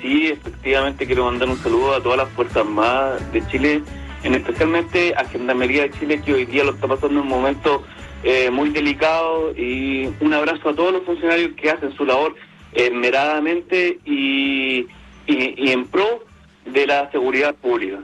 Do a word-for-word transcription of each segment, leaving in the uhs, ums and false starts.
sí, efectivamente quiero mandar un saludo a todas las Fuerzas Armadas de Chile, en especialmente a Gendarmería de Chile, que hoy día lo está pasando en un momento eh, muy delicado, y un abrazo a todos los funcionarios que hacen su labor esmeradamente y, y, y en pro de la seguridad pública.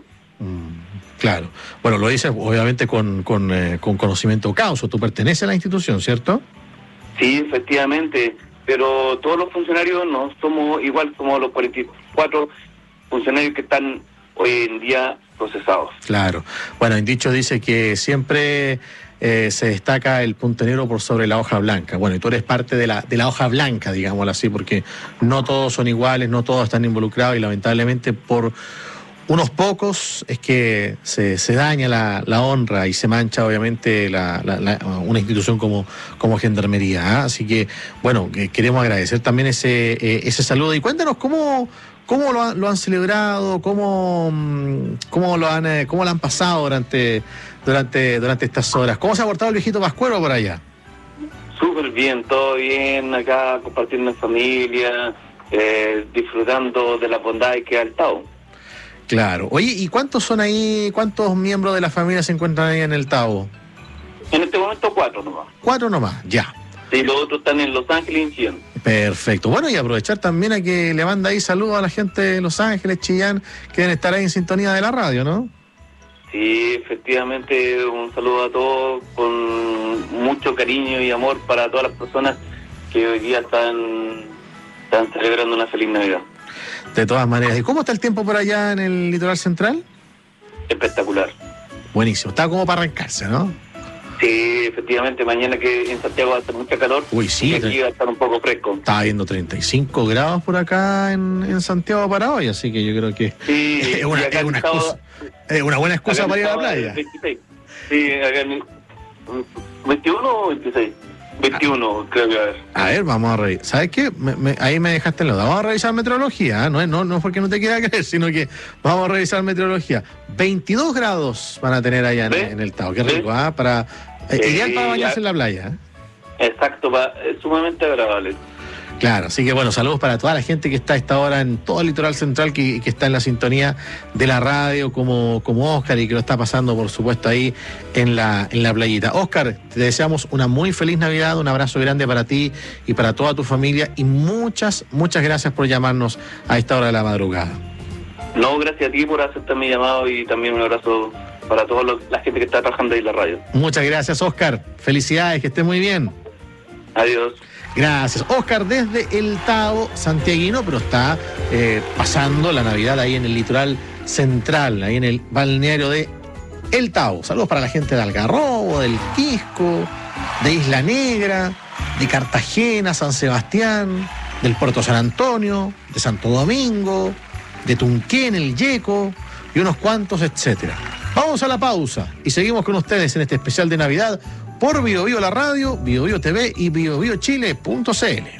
Claro. Bueno, lo dices obviamente con, con, eh, con conocimiento causa. Tú perteneces a la institución, ¿cierto? Sí, efectivamente, pero todos los funcionarios no somos igual, somos los cuarenta y cuatro funcionarios que están hoy en día procesados. Claro. Bueno, en dicho dice que siempre eh, se destaca el punto negro por sobre la hoja blanca. Bueno, y tú eres parte de la, de la hoja blanca, digámoslo así, porque no todos son iguales, no todos están involucrados, y lamentablemente por unos pocos es que se, se daña la, la honra y se mancha obviamente la, la, la, una institución como, como Gendarmería, ¿eh? Así que, bueno, que queremos agradecer también ese, eh, ese saludo. Y cuéntanos cómo, cómo lo, han, lo han celebrado, cómo, cómo, lo han, eh, cómo lo han pasado durante, durante, durante estas horas. ¿Cómo se ha portado el viejito Pascuero por allá? Súper bien, todo bien, acá compartiendo en familia, eh, disfrutando de las bondades que ha el Tao. Claro. Oye, ¿y cuántos son ahí, cuántos miembros de la familia se encuentran ahí en el Tao? En este momento cuatro nomás. Cuatro nomás, ya. Sí, los otros están en Los Ángeles y en Chillán. Perfecto. Bueno, y aprovechar también a que le manda ahí saludos a la gente de Los Ángeles, Chillán, que deben estar ahí en sintonía de la radio, ¿no? Sí, efectivamente, un saludo a todos con mucho cariño y amor para todas las personas que hoy día están, están celebrando una feliz Navidad. De todas maneras. ¿Y cómo está el tiempo por allá en el litoral central? Espectacular. Buenísimo. Está como para arrancarse, ¿no? Sí, efectivamente. Mañana que en Santiago va a estar mucha calor. Uy, sí. Y aquí va a estar un poco fresco. Está habiendo treinta y cinco grados por acá en, en Santiago para hoy, así que yo creo que sí, es, una, es, una excusa, es una buena excusa para ir a la playa. veintiséis. Sí, acá en veintiuno o veintiséis. veintiuno, creo que va a haber. A ver, vamos a revisar. ¿Sabes qué? Me, me, ahí me dejaste en lo. Vamos a revisar meteorología, ¿eh? No es no, no porque no te quiera creer, sino que vamos a revisar meteorología. veintidós grados van a tener allá en, en el Tao. Qué rico, ¿ah? ¿eh? Para, eh, eh, ideal para bañarse en la playa. ¿eh? Exacto, va, es sumamente agradable. Claro, así que bueno, saludos para toda la gente que está a esta hora en todo el litoral central, que, que está en la sintonía de la radio, como, como Óscar, y que lo está pasando, por supuesto, ahí en la, en la playita. Óscar, te deseamos una muy feliz Navidad, un abrazo grande para ti y para toda tu familia, y muchas, muchas gracias por llamarnos a esta hora de la madrugada. No, gracias a ti por aceptar mi llamado, y también un abrazo para toda la gente que está trabajando ahí en la radio. Muchas gracias, Óscar. Felicidades, que estés muy bien. Adiós. Gracias. Óscar desde el Tao santiaguino, pero está eh, pasando la Navidad ahí en el litoral central, ahí en el balneario de El Tao. Saludos para la gente de Algarrobo, del Quisco, de Isla Negra, de Cartagena, San Sebastián, del Puerto San Antonio, de Santo Domingo, de Tunquén, el Yeco y unos cuantos, etcétera. Vamos a la pausa y seguimos con ustedes en este especial de Navidad por Bio Bio la radio, Bio Bio T V y bio bio chile punto c l.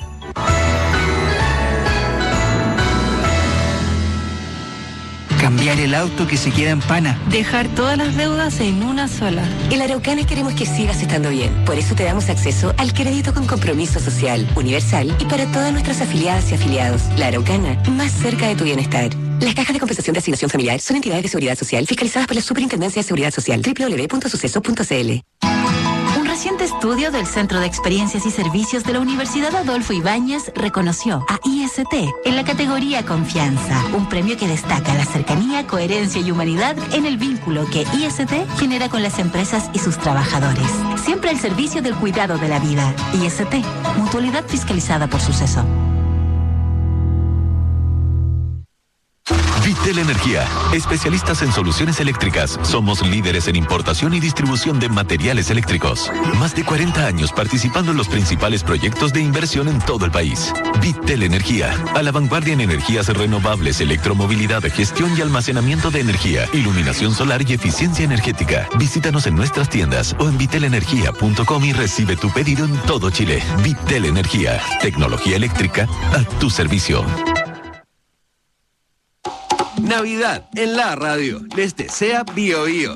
Cambiar el auto que se queda en pana. Dejar todas las deudas en una sola. En Araucana queremos que sigas estando bien. Por eso te damos acceso al crédito con compromiso social, universal y para todas nuestras afiliadas y afiliados. La Araucana, más cerca de tu bienestar. Las cajas de compensación de asignación familiar son entidades de seguridad social fiscalizadas por la Superintendencia de Seguridad Social. doble u doble u doble u punto suceso punto c l. Un reciente estudio del Centro de Experiencias y Servicios de la Universidad Adolfo Ibáñez reconoció a I S T en la categoría Confianza, un premio que destaca la cercanía, coherencia y humanidad en el vínculo que I S T genera con las empresas y sus trabajadores. Siempre al servicio del cuidado de la vida. I S T, mutualidad fiscalizada por Suceso. Vitel Energía, especialistas en soluciones eléctricas. Somos líderes en importación y distribución de materiales eléctricos. Más de cuarenta años participando en los principales proyectos de inversión en todo el país. Vitel Energía, a la vanguardia en energías renovables, electromovilidad, gestión y almacenamiento de energía, iluminación solar y eficiencia energética. Visítanos en nuestras tiendas o en vitel energía punto com y recibe tu pedido en todo Chile. Vitel Energía, tecnología eléctrica a tu servicio. Navidad en la radio. Les desea Bio Bio.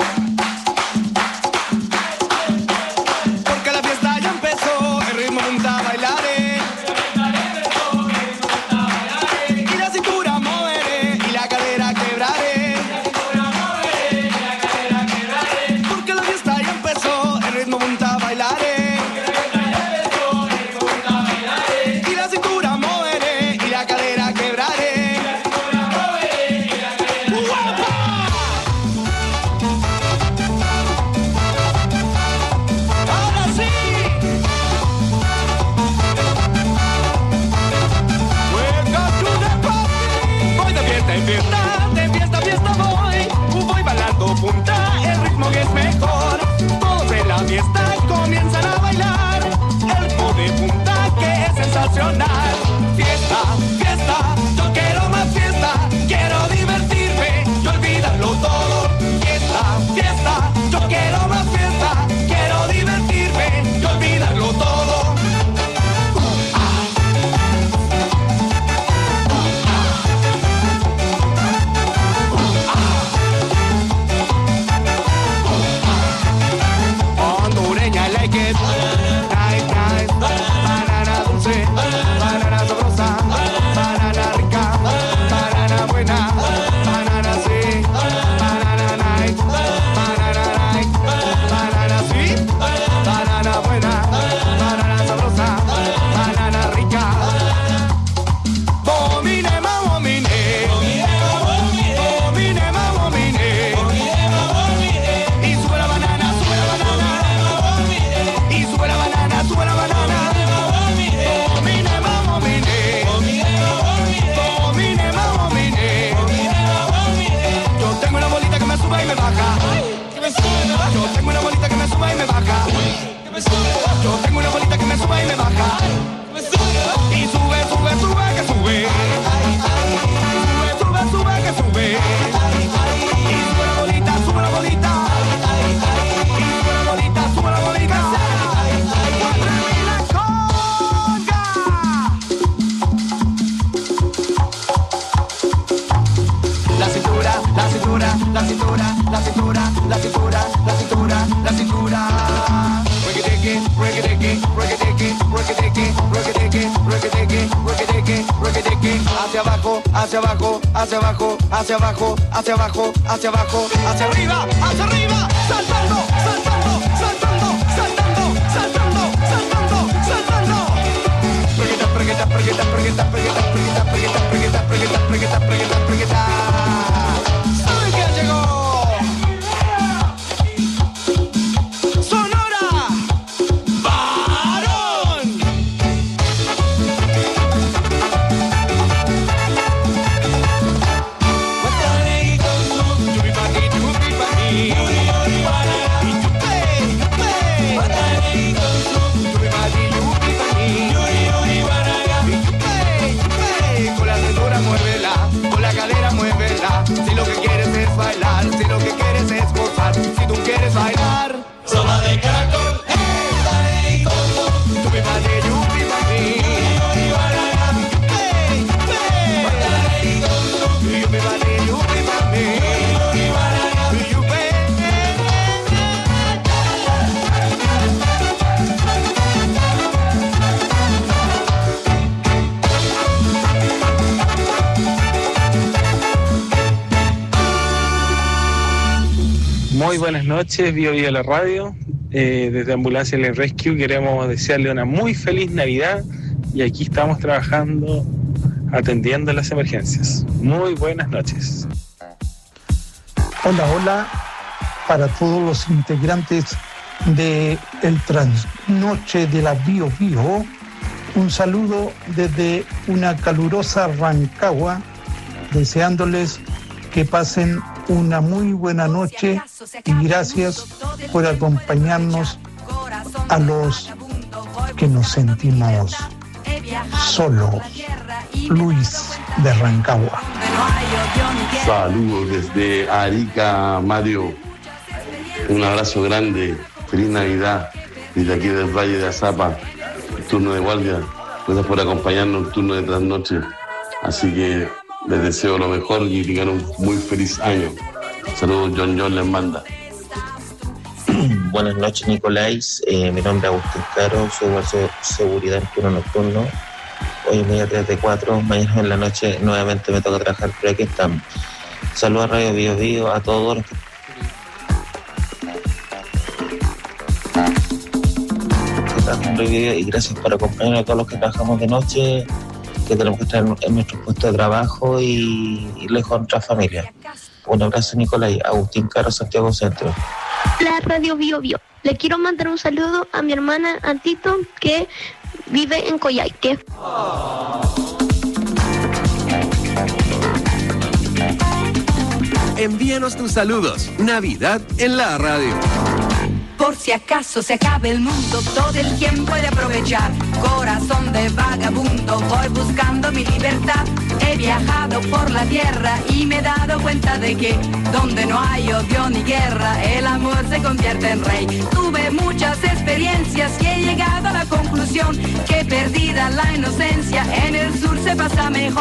Porque la fiesta ya empezó, el ritmo punta bailaré. Y la cintura de fiesta, de fiesta, fiesta voy. Voy bailando punta, el ritmo que es mejor. Todos en la fiesta comienzan a bailar. El ritmo de punta que es sensacional. Fiesta, fiesta, yo quiero más fiesta. Quiero divertirme y olvidarlo todo. Fiesta, fiesta, yo quiero más fiesta. Quiero divertirme y olvidarlo todo. Hondureña like it. Nice, nice. Banana dulce, banana sabrosa, banana rica, banana buena, banana sí, banana nice, banana nice, banana sí, banana buena, banana sabrosa, banana rica. Bomine ma bomine, bomine ma bomine, y sube la banana, sube la banana, y sube la banana, sube la banana. Bomine ma bomine, bomine ma bomine. Yo tengo una bolita que me sube y me baja. Yo tengo una bolita que me sube y me baja. Yo tengo una bolita que me sube y me baja. Y sube, sube, sube, que sube. Sube, sube, sube, que sube. Y sube la bolita, sube la bolita. Y sube la bolita, sube la bolita. ¡Muéveme la conga! La cintura, la cintura, la cintura, la cintura, la cintura, la cintura, la cintura. Reggae, reggae, reggae, reggae, reggae, reggae, reggae, reggae. Hacia abajo, hacia abajo, hacia abajo, hacia abajo, hacia abajo, hacia abajo, hacia arriba, hacia arriba, saltando, saltando, saltando, saltando, saltando, saltando, saltando. Pregueta, pregueta, pregueta, pregueta, pregueta, pregueta, pregueta, pregueta, pregueta, pregueta, pregueta, pregueta. ¿Saben quién llegó? Sonora Varón. Con la cintura muévela, con la cadera muévela. Si lo que quieres es bailar, si lo que quieres es gozar, si tú quieres bailar, sopa de caracol. Hey, tú me vale, you be mami. Hey, hey, you me vale, you be mami. You be. Muy buenas noches, Bio Bio la radio. Eh, desde Ambulancia Le Rescue queremos desearle una muy feliz Navidad y aquí estamos trabajando, atendiendo las emergencias. Muy buenas noches. Hola, hola para todos los integrantes de el Trasnoche de la Bio Bio. Un saludo desde una calurosa Rancagua, deseándoles que pasen una muy buena noche y gracias por acompañarnos a los que nos sentimos solos. Luis de Rancagua. Saludos desde Arica, Mario. Un abrazo grande. Feliz Navidad desde aquí del Valle de Azapa, turno de guardia. Gracias por acompañarnos en el turno de trasnoche. Así que les deseo lo mejor y tengan un muy feliz año. Saludos, John John les manda. Buenas noches, Nicolás. Eh, mi nombre es Agustín Caro, soy guardia de seguridad en turno nocturno. Hoy es media tres de cuatro, mañana en la noche nuevamente me toca trabajar, pero aquí estamos. Saludos a Radio Bio Bio, a todos los que trabajan en Radio Bio, y gracias por acompañarnos a todos los que trabajamos de noche, que tenemos que estar en nuestro puesto de trabajo y, y lejos de nuestra familia. Un abrazo, Nicolás. Agustín Caro, Santiago Centro. La Radio Bio Bio. Le quiero mandar un saludo a mi hermana Antito, que vive en Coyhaique. Envíanos tus saludos. Navidad en la radio. Por si acaso se acabe el mundo, todo el tiempo he de aprovechar. Corazón de vagabundo, voy buscando mi libertad. He viajado por la tierra y me he dado cuenta de que donde no hay odio ni guerra, el amor se convierte en rey. Tuve muchas experiencias y he llegado a la conclusión que perdida la inocencia, en el sur se pasa mejor.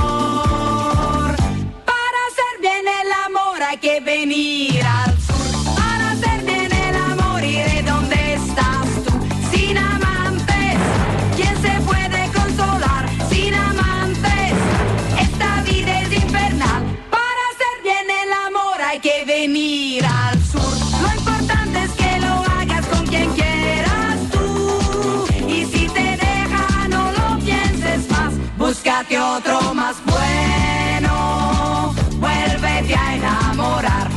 Para hacer bien el amor hay que venir al sur. Para hacer bien el amor iré donde estás tú. Sin amantes, ¿quién se puede consolar? Sin amantes, esta vida es infernal. Para hacer bien el amor hay que venir al sur. Lo importante es que lo hagas con quien quieras tú. Y si te deja no lo pienses más. Búscate otro más bueno. Vuélvete a enamorar.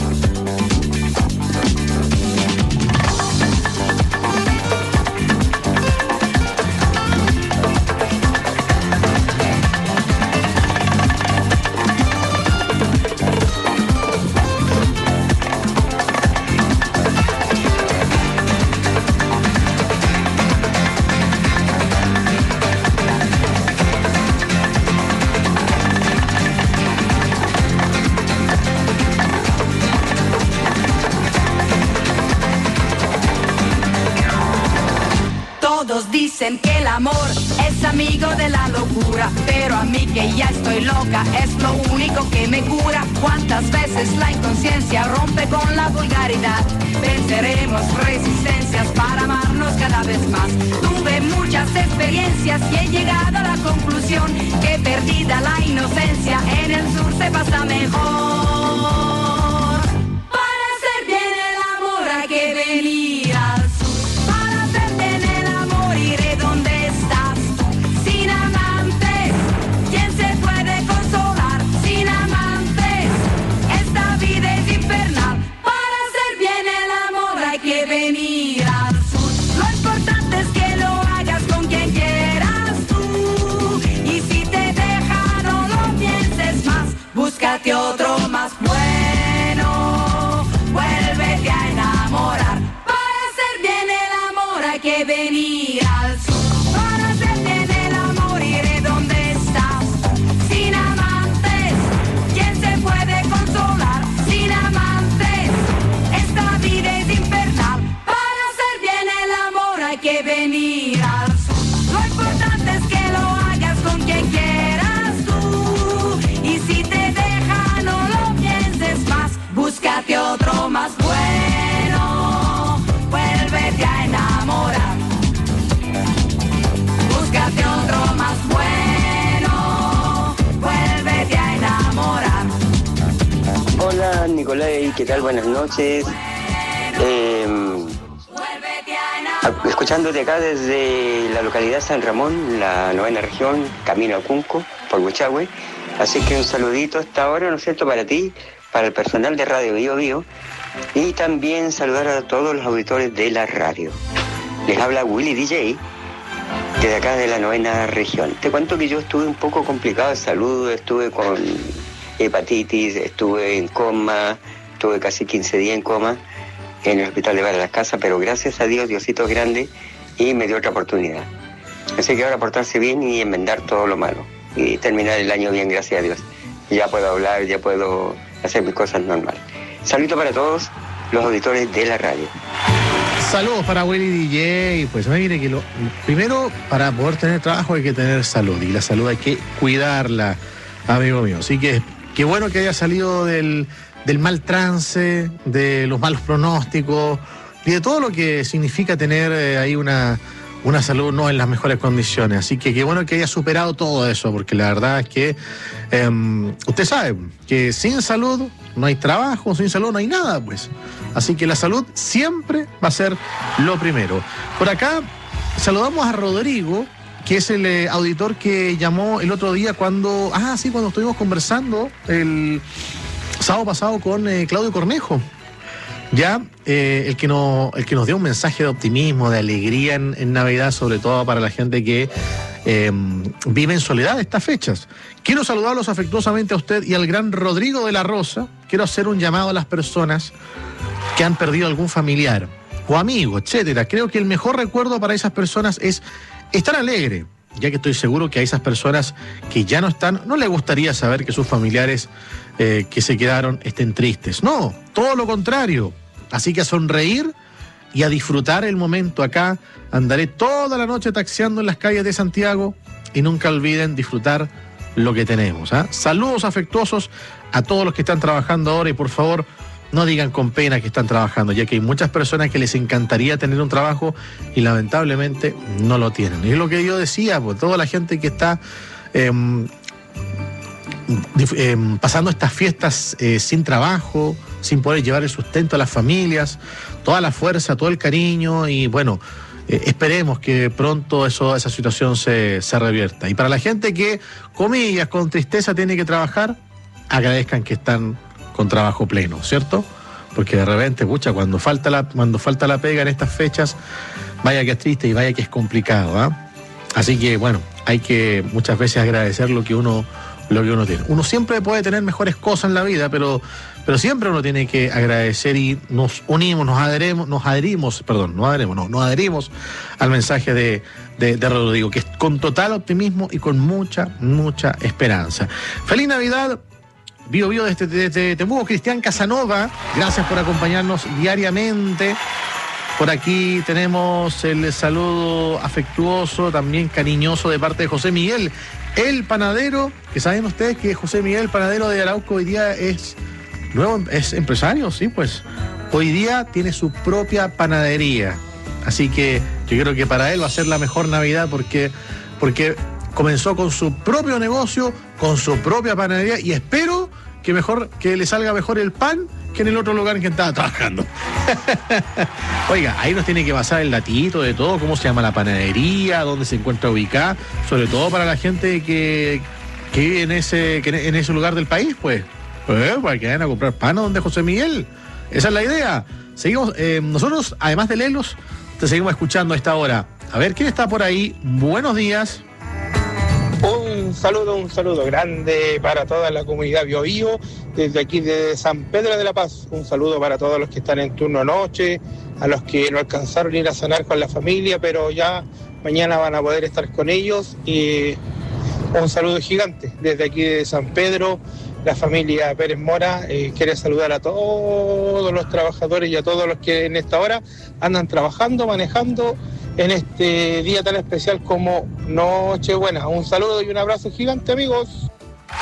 Todos dicen que el amor es amigo de la locura, pero a mí que ya estoy loca es lo único que me cura. Cuántas veces la inconsciencia rompe con la vulgaridad. Venceremos resistencias para amarnos cada vez más. Tuve muchas experiencias y he llegado a la conclusión que perdida la inocencia, en el sur se pasa mejor. Para hacer bien el amor hay que venir al sur. Para hacer bien el amor iré donde estás tú. Sin amantes, ¿quién se puede consolar? Sin amantes, esta vida es infernal. Para hacer bien el amor hay que venir al sur. Lo importante es que lo hagas con quien quieras tú. Y si te deja no lo pienses más. Búscate otro más bueno. Vuélvete a enamorar. Para hacer bien el amor hay que venir al sur. Para hacer bien el amor iré donde estás. Sin amantes, ¿quién se puede consolar? Sin amantes, esta vida es infernal. Para hacer bien el amor hay que venir al sur. Lo importante es que lo hagas con quien quieras tú. Y si te deja no lo pienses más. Búscate otro más bueno. Vuélvete a enamorar. Búscate otro más bueno. Vuélvete a enamorar. Hola Nicolai, ¿qué tal? Buenas noches. Eh, escuchándote acá desde la localidad San Ramón, la novena región, camino a Cunco, por Huichahue. Así que un saludito hasta ahora, ¿no es cierto?, para ti, para el personal de Radio Bio Bio, y también saludar a todos los auditores de la radio. Les habla Willy D J, desde acá de la novena región. Te cuento que yo estuve un poco complicado de salud, estuve con hepatitis, estuve en coma, estuve casi quince días en coma en el hospital de Bar de las Casas, pero gracias a Dios, Diosito es grande y me dio otra oportunidad. Así que ahora portarse bien y enmendar todo lo malo y terminar el año bien, gracias a Dios. Ya puedo hablar, ya puedo hacer mis cosas normal. Saludos para todos los auditores de la radio. Saludos para Willy D J. Pues mire que lo primero, para poder tener trabajo hay que tener salud, y la salud hay que cuidarla, amigo mío. Así que qué bueno que haya salido del, del mal trance, de los malos pronósticos y de todo lo que significa tener eh, ahí una, una salud no en las mejores condiciones. Así que qué bueno que haya superado todo eso, porque la verdad es que eh, usted sabe que sin salud no hay trabajo, sin salud no hay nada, pues. Así que la salud siempre va a ser lo primero. Por acá saludamos a Rodrigo, que es el eh, auditor que llamó el otro día cuando, ah, sí, cuando estuvimos conversando el sábado pasado con eh, Claudio Cornejo. Ya, eh, el, que no, el que nos dio un mensaje de optimismo, de alegría en, en Navidad, sobre todo para la gente que eh, vive en soledad estas fechas. Quiero saludarlos afectuosamente a usted y al gran Rodrigo de la Rosa. Quiero hacer un llamado a las personas que han perdido algún familiar o amigo, etcétera. Creo que el mejor recuerdo para esas personas es estar alegre, ya que estoy seguro que a esas personas que ya no están, no les gustaría saber que sus familiares eh, que se quedaron estén tristes. No, todo lo contrario. Así que a sonreír y a disfrutar el momento acá. Andaré toda la noche taxiando en las calles de Santiago y nunca olviden disfrutar lo que tenemos. ¿eh? Saludos afectuosos a todos los que están trabajando ahora y por favor no digan con pena que están trabajando, ya que hay muchas personas que les encantaría tener un trabajo y lamentablemente no lo tienen. Y es lo que yo decía, pues toda la gente que está eh, eh, pasando estas fiestas eh, sin trabajo, sin poder llevar el sustento a las familias, toda la fuerza, todo el cariño y bueno, eh, esperemos que pronto eso, esa situación se, se revierta. Y para la gente que, comillas, con tristeza tiene que trabajar, agradezcan que están con trabajo pleno, ¿cierto? Porque de repente, pucha, cuando falta la, cuando falta la pega en estas fechas, vaya que es triste y vaya que es complicado, ¿eh? Así que, bueno, hay que muchas veces agradecer lo que uno, lo que uno tiene. Uno siempre puede tener mejores cosas en la vida, pero, pero siempre uno tiene que agradecer y nos unimos, nos adheremos, nos adherimos, perdón, no adheremos, no, nos adherimos al mensaje de, de, de Rodrigo, que es con total optimismo y con mucha, mucha esperanza. ¡Feliz Navidad! Bio Bio desde, desde Temuco, Cristian Casanova, gracias por acompañarnos diariamente. Por aquí tenemos el saludo afectuoso, también cariñoso de parte de José Miguel, el panadero, que saben ustedes que José Miguel, panadero de Arauco, hoy día es nuevo, es empresario, sí, pues hoy día tiene su propia panadería. Así que yo creo que para él va a ser la mejor Navidad porque, porque comenzó con su propio negocio, con su propia panadería y espero que mejor que le salga mejor el pan que en el otro lugar en que estaba trabajando. Oiga, ahí nos tiene que pasar el datito de todo, cómo se llama la panadería, dónde se encuentra ubicada, sobre todo para la gente que, que vive en ese, que en ese lugar del país, pues, pues para que vayan a comprar pan a donde José Miguel. Esa es la idea. Seguimos, eh, nosotros, además de Lelos, te seguimos escuchando a esta hora. A ver, ¿quién está por ahí? Buenos días. Un saludo, un saludo grande para toda la comunidad Bio Bio, desde aquí de San Pedro de la Paz. Un saludo para todos los que están en turno noche, a los que no alcanzaron a ir a cenar con la familia, pero ya mañana van a poder estar con ellos. Y un saludo gigante desde aquí de San Pedro. La familia Pérez Mora eh, quiere saludar a todos los trabajadores y a todos los que en esta hora andan trabajando, manejando en este día tan especial como Nochebuena. Un saludo y un abrazo gigante, amigos.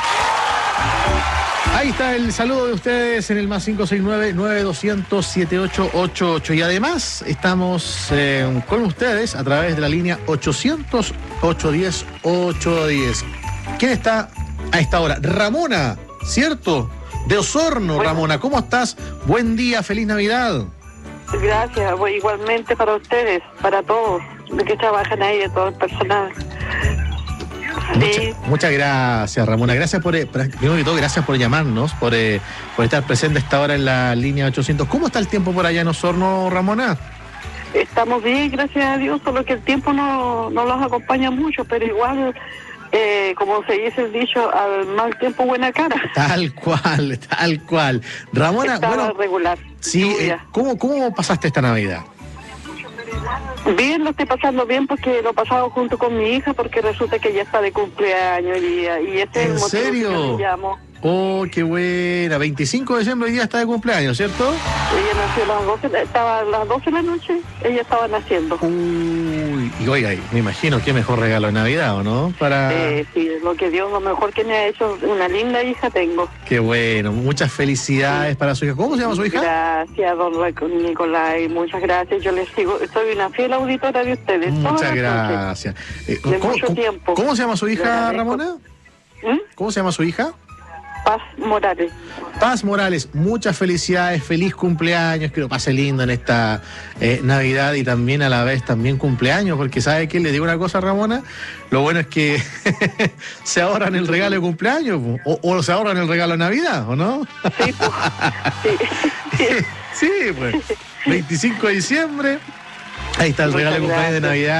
Ahí está el saludo de ustedes en el más cinco seis nueve, nueve dos cero cero, siete ocho ocho ocho. Y además estamos eh, con ustedes a través de la línea ochocientos, ochocientos diez, ochocientos diez. ¿Quién está a esta hora? Ramona, ¿cierto? De Osorno, bueno. Ramona, ¿cómo estás? Buen día, feliz Navidad. Gracias, pues igualmente para ustedes, para todos los que trabajan ahí, de todo el personal. Mucha, Sí. Muchas gracias, Ramona. Gracias por, eh, primero que todo, gracias por llamarnos, por, eh, por estar presente esta hora en la línea ochocientos. ¿Cómo está el tiempo por allá en Osorno, Ramona? Estamos bien, gracias a Dios, solo que el tiempo no, no los acompaña mucho, pero igual, eh, como se dice el dicho, al mal tiempo buena cara. Tal cual, tal cual. Ramona, Estaba bueno, regular. sí, eh, ¿cómo, ¿cómo pasaste esta Navidad? Bien, lo estoy pasando bien porque lo he pasado junto con mi hija porque resulta que ella está de cumpleaños y, y este es el ¿En motivo serio? que yo le llamo. Oh, qué buena. veinticinco de diciembre, hoy día está de cumpleaños, ¿cierto? Ella nació a las doce, estaba a las doce de la noche, ella estaba naciendo. Uy, y oiga, me imagino qué mejor regalo de Navidad, ¿o no? Para... Eh, sí, lo que Dios, lo mejor que me ha hecho, una linda hija tengo. Qué bueno, muchas felicidades para su hija. ¿Cómo se llama su hija? Gracias, don Nicolai, muchas gracias. Yo les sigo, soy una fiel auditora de ustedes. Muchas gracias. Eh, de ¿cómo, mucho cómo, tiempo. ¿Cómo se llama su hija, Ramona? ¿Mm? ¿Cómo se llama su hija? Paz Morales. Paz Morales, muchas felicidades, feliz cumpleaños, que lo pase lindo en esta eh, Navidad y también a la vez también cumpleaños, porque ¿sabe qué? Le digo una cosa, Ramona, lo bueno es que se ahorran el regalo de cumpleaños o, o se ahorran el regalo de Navidad, ¿o no? Sí, pues. sí. Sí, pues, veinticinco de diciembre, ahí está el Muchas regalo de cumpleaños de gracias. Navidad y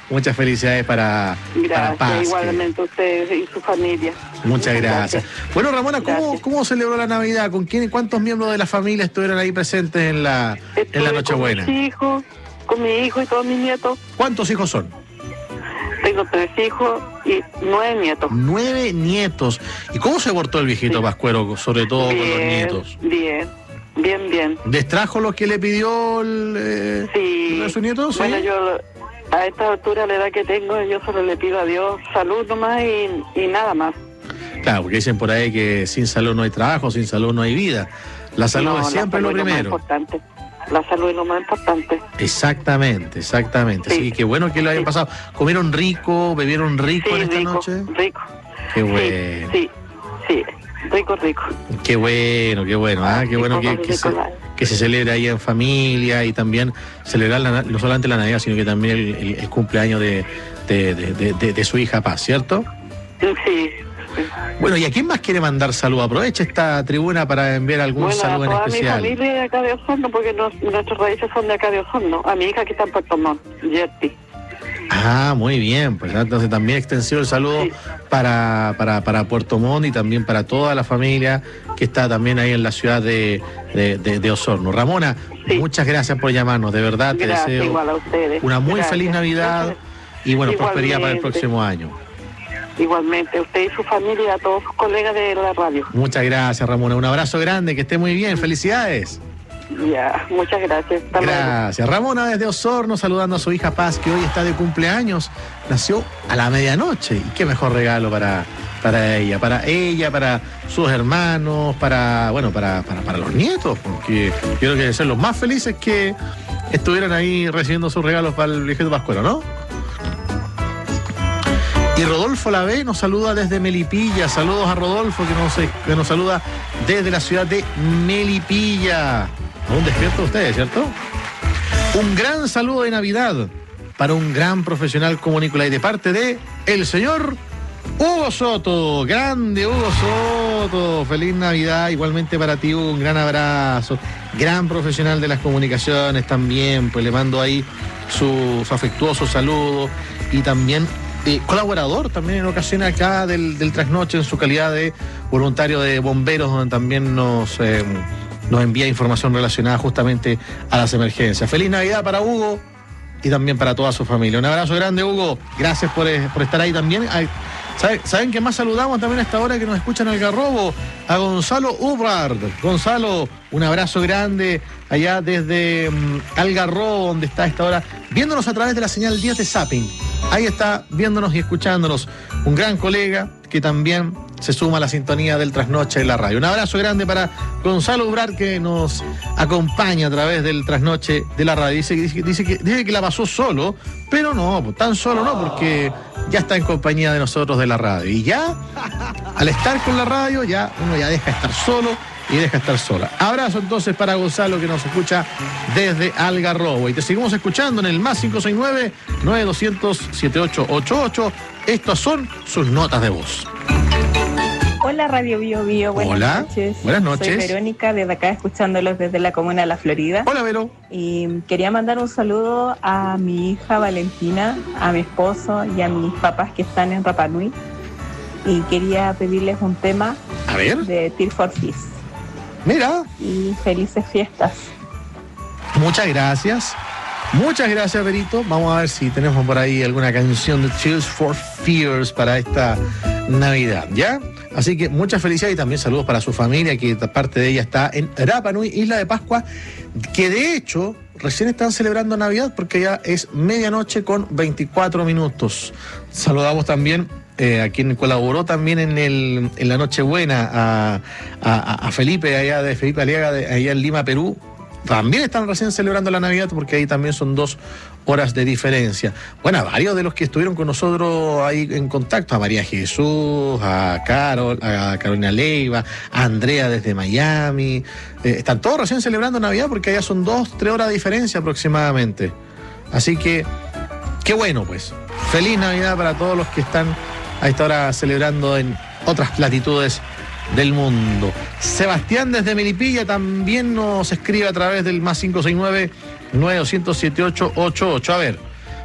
muchas felicidades para, Gracias, para Paz. igualmente que... ustedes y su familia. Muchas, muchas gracias. gracias. Bueno, Ramona, ¿cómo, ¿cómo celebró la Navidad? ¿Con quién y cuántos miembros de la familia estuvieron ahí presentes en la, en la Nochebuena? Con mis hijos, con mi hijo y todos mis nietos. ¿Cuántos hijos son? Tengo tres hijos y nueve nietos. Nueve nietos. ¿Y cómo se portó el viejito sí. Pascuero, sobre todo bien, con los nietos? Bien, bien, bien. ¿Les trajo lo que le pidió el, eh, sí. a su nieto? Sí. Bueno, yo a esta altura, la edad que tengo, yo solo le pido a Dios salud nomás y, y nada más. Claro, porque dicen por ahí que sin salud no hay trabajo, sin salud no hay vida. La salud no, es siempre salud lo primero. Es lo más importante. La salud es lo más importante. Exactamente, exactamente. Sí, sí qué bueno que lo hayan sí. pasado. ¿Comieron rico? ¿Bebieron rico sí, en esta rico, noche? rico. Qué bueno. Sí, sí, sí, rico, rico. Qué bueno, qué bueno. ¿ah? Qué bueno que, que, se, que se celebre ahí en familia y también celebrar la, no solamente la Navidad, sino que también el, el, el cumpleaños de, de, de, de, de, de su hija Paz, ¿cierto? Sí. Bueno, ¿y a quién más quiere mandar salud? Aprovecha esta tribuna para enviar algún bueno, saludo en especial. A mi familia de acá de Osorno, porque nos, nuestras raíces son de acá de Osorno. A mi hija que está en Puerto Montt, Yerti. Ah, muy bien. Pues entonces también extensivo el saludo sí. para, para, para Puerto Montt y también para toda la familia que está también ahí en la ciudad de, de, de, de Osorno. Ramona, sí. muchas gracias por llamarnos. De verdad, gracias, te deseo igual a ustedes. una muy gracias. feliz Navidad gracias. y bueno, Igualmente. prosperidad para el próximo año. Igualmente, usted y su familia y a todos sus colegas de la radio. Muchas gracias, Ramona. Un abrazo grande, que esté muy bien. Felicidades. Ya, muchas gracias. Hasta gracias. Luego. Ramona desde Osorno saludando a su hija Paz, que hoy está de cumpleaños. Nació a la medianoche. Y qué mejor regalo para, para ella, para ella, para sus hermanos, para, bueno, para, para, para los nietos, porque yo creo que deben ser los más felices que estuvieran ahí recibiendo sus regalos para el viejito Pascuero, ¿no? Y Rodolfo Lavé nos saluda desde Melipilla. Saludos a Rodolfo que nos, que nos saluda desde la ciudad de Melipilla. Aún despierto ustedes, ¿cierto? Un gran saludo de Navidad para un gran profesional como Nicolai de parte de el señor Hugo Soto. Grande Hugo Soto. Feliz Navidad. Igualmente para ti, Hugo, un gran abrazo. Gran profesional de las comunicaciones también. Pues le mando ahí su, su afectuoso saludo y también Eh, colaborador también en ocasiones acá del, del Trasnoche en su calidad de voluntario de bomberos, donde también nos, eh, nos envía información relacionada justamente a las emergencias. Feliz Navidad para Hugo y también para toda su familia. Un abrazo grande, Hugo. Gracias por, eh, por estar ahí también. Ay, ¿saben, ¿Saben que más saludamos también a esta hora que nos escuchan al Algarrobo? A Gonzalo Ubrard. Gonzalo, un abrazo grande allá desde um, Algarrobo, donde está a esta hora, viéndonos a través de la señal diez de Zapping. Ahí está viéndonos y escuchándonos un gran colega que también se suma a la sintonía del Trasnoche de la radio. Un abrazo grande para Gonzalo Ubrard, que nos acompaña a través del Trasnoche de la radio. Dice, dice, dice, que, dice que la pasó solo, pero no, tan solo no, porque ya está en compañía de nosotros de la radio. Y ya, al estar con la radio, ya uno ya deja de estar solo y deja de estar sola. Abrazo entonces para Gonzalo, que nos escucha desde Algarrobo. Y te seguimos escuchando en el más cinco seis nueve, nueve dos cero cero, siete ocho ocho ocho. Estas son sus notas de voz. Hola Radio Bio Bio, buenas Hola. noches. Buenas noches. Soy Verónica, desde acá escuchándolos desde la comuna de La Florida. Hola, Vero. Y quería mandar un saludo a mi hija Valentina, a mi esposo y a mis papás que están en Rapa Nui. Y quería pedirles un tema a ver. de Tear for Fears. Mira. Y felices fiestas. Muchas gracias. Muchas gracias, Verito. Vamos a ver si tenemos por ahí alguna canción de Tears for Fears para esta Navidad, ¿ya? Así que muchas felicidades y también saludos para su familia, que parte de ella está en Rapa Nui, Isla de Pascua, que de hecho recién están celebrando Navidad porque ya es medianoche con veinticuatro minutos. Saludamos también Eh, a quien colaboró también en el en la Nochebuena, a, a, a Felipe, allá de Felipe Aliaga, de, allá en Lima, Perú. También están recién celebrando la Navidad porque ahí también son dos horas de diferencia. Bueno, a varios de los que estuvieron con nosotros ahí en contacto, a María Jesús, a Carol, a Carolina Leiva, a Andrea desde Miami, eh, están todos recién celebrando Navidad porque allá son dos, tres horas de diferencia aproximadamente. Así que, qué bueno pues. Feliz Navidad para todos los que están a esta hora celebrando en otras latitudes del mundo. Sebastián desde Melipilla también nos escribe a través del más cinco seis nueve, nueve dos cero cero, siete ocho ocho ocho. A ver,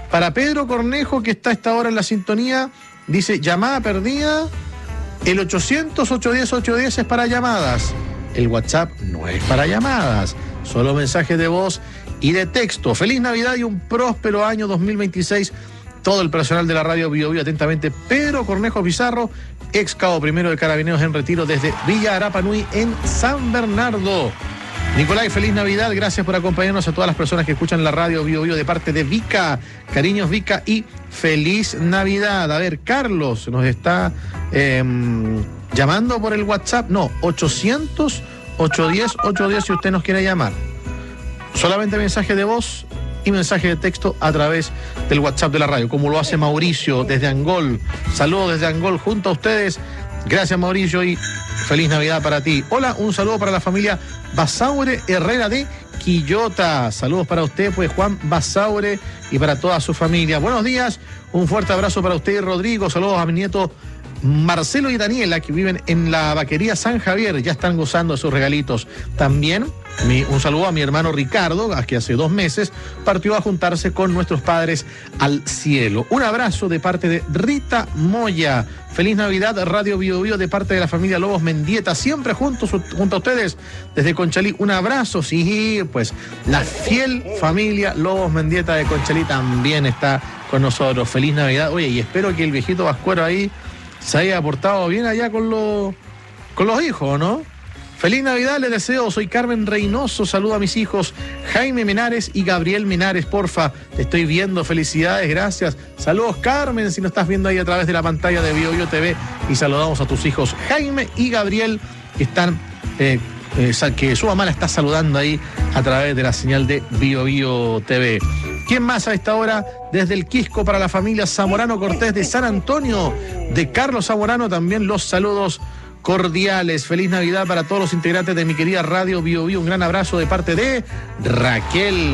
Para Pedro Cornejo, que está a esta hora en la sintonía, dice, llamada perdida, el ochocientos, ochocientos diez, ochocientos diez es para llamadas. El WhatsApp no es para llamadas, solo mensajes de voz y de texto. Feliz Navidad y un próspero año dos mil veintiséis. Todo el personal de la radio Bio Bio, atentamente, Pedro Cornejo Pizarro, ex cabo primero de Carabineros en retiro desde Villa Arapa Nui en San Bernardo. Nicolai, feliz Navidad, gracias por acompañarnos a todas las personas que escuchan la radio Bio Bio de parte de Vika. Cariños Vika y feliz Navidad. A ver, Carlos nos está eh, llamando por el WhatsApp, no, ochocientos, ochocientos diez, ochocientos diez si usted nos quiere llamar. Solamente mensaje de voz y mensaje de texto a través del WhatsApp de la radio, como lo hace Mauricio desde Angol. Saludos desde Angol junto a ustedes. Gracias, Mauricio, y feliz Navidad para ti. Hola, un saludo para la familia Basaure Herrera de Quillota. Saludos para usted, pues, Juan Basaure, y para toda su familia. Buenos días, un fuerte abrazo para usted y Rodrigo. Saludos a mi nieto Marcelo y Daniela, que viven en la vaquería San Javier, ya están gozando de sus regalitos. También mi, un saludo a mi hermano Ricardo, que hace dos meses partió a juntarse con nuestros padres al cielo. Un abrazo de parte de Rita Moya. Feliz Navidad, Radio Bio Bio, de parte de la familia Lobos Mendieta, siempre juntos junto a ustedes desde Conchalí. Un abrazo, sí, pues la fiel familia Lobos Mendieta de Conchalí también está con nosotros. Feliz Navidad. Oye, y espero que el viejito Vascuero ahí se haya portado bien allá con, lo, con los hijos, ¿no? Feliz Navidad, les deseo. Soy Carmen Reynoso. Saludo a mis hijos Jaime Menares y Gabriel Menares, porfa. Te estoy viendo. Felicidades, gracias. Saludos, Carmen, si nos estás viendo ahí a través de la pantalla de Bio Bio T V. Y saludamos a tus hijos Jaime y Gabriel, que están, eh, eh, que su mamá la está saludando ahí a través de la señal de Bio Bio T V. ¿Quién más a esta hora? Desde el Quisco para la familia Zamorano Cortés de San Antonio, de Carlos Zamorano, también los saludos cordiales. Feliz Navidad para todos los integrantes de mi querida radio Bio Bio. Un gran abrazo de parte de Raquel.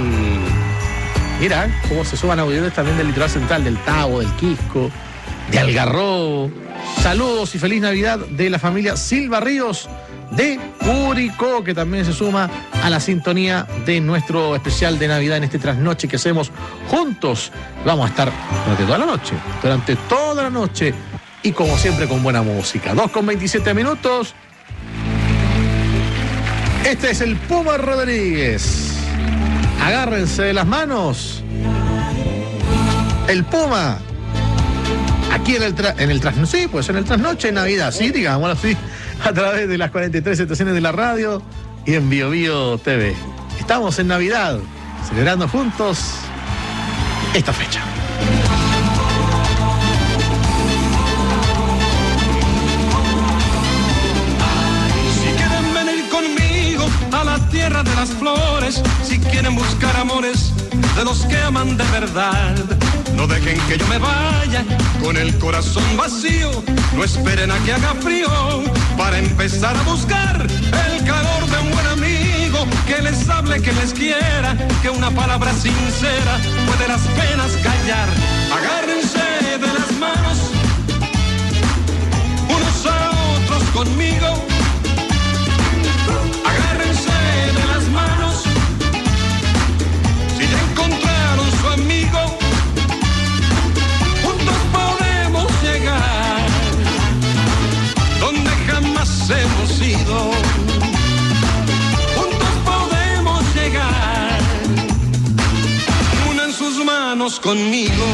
Mira cómo se suban auditores también del litoral central, del Tabo, del Quisco, de Algarrobo. Saludos y feliz Navidad de la familia Silva Ríos de Curicó, que también se suma a la sintonía de nuestro especial de Navidad en este trasnoche que hacemos juntos. Vamos a estar durante toda la noche, durante toda la noche, y como siempre con buena música. dos con veintisiete minutos. Este es el Puma Rodríguez. Agárrense de las manos. El Puma. Aquí en el, tra- en el trasnoche, sí, pues en el trasnoche de Navidad, sí, digámoslo así, a través de las cuarenta y tres estaciones de la radio y en Bio Bio T V. Estamos en Navidad, celebrando juntos esta fecha. Si quieren venir conmigo a la tierra de las flores, si quieren buscar amores de los que aman de verdad, no dejen que yo me vaya con el corazón vacío. No esperen a que haga frío para empezar a buscar el calor de un buen amigo que les hable, que les quiera, que una palabra sincera puede las penas callar. Agárrense de las manos unos a otros conmigo. Agárrense de las manos si ya encontraron su amigo. Donde jamás hemos ido, juntos podemos llegar. Unan sus manos conmigo.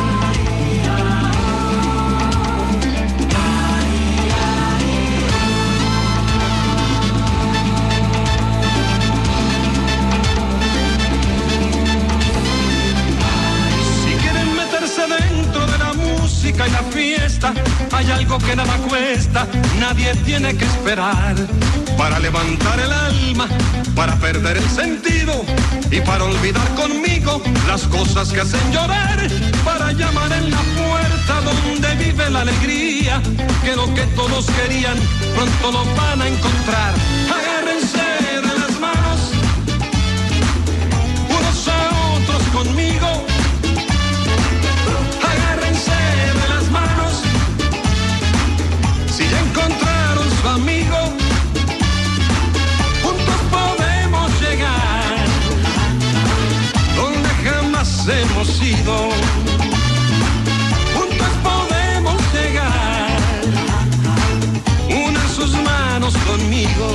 Si quieren meterse dentro de la música y la fiesta, hay algo que nada cuesta, nadie tiene que esperar. Para levantar el alma, para perder el sentido y para olvidar conmigo las cosas que hacen llorar. Para llamar en la puerta donde vive la alegría, que lo que todos querían pronto lo van a encontrar. Agárrense de las manos unos a otros conmigo. Si ya encontraron su amigo, juntos podemos llegar donde jamás hemos ido. Juntos podemos llegar. Una sus manos conmigo.